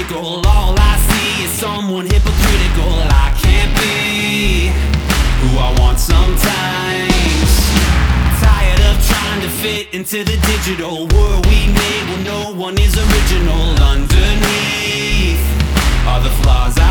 critical. All I see is someone hypocritical. I can't be who I want sometimes. Tired of trying to fit into the digital world we made where no one is original. Underneath are the flaws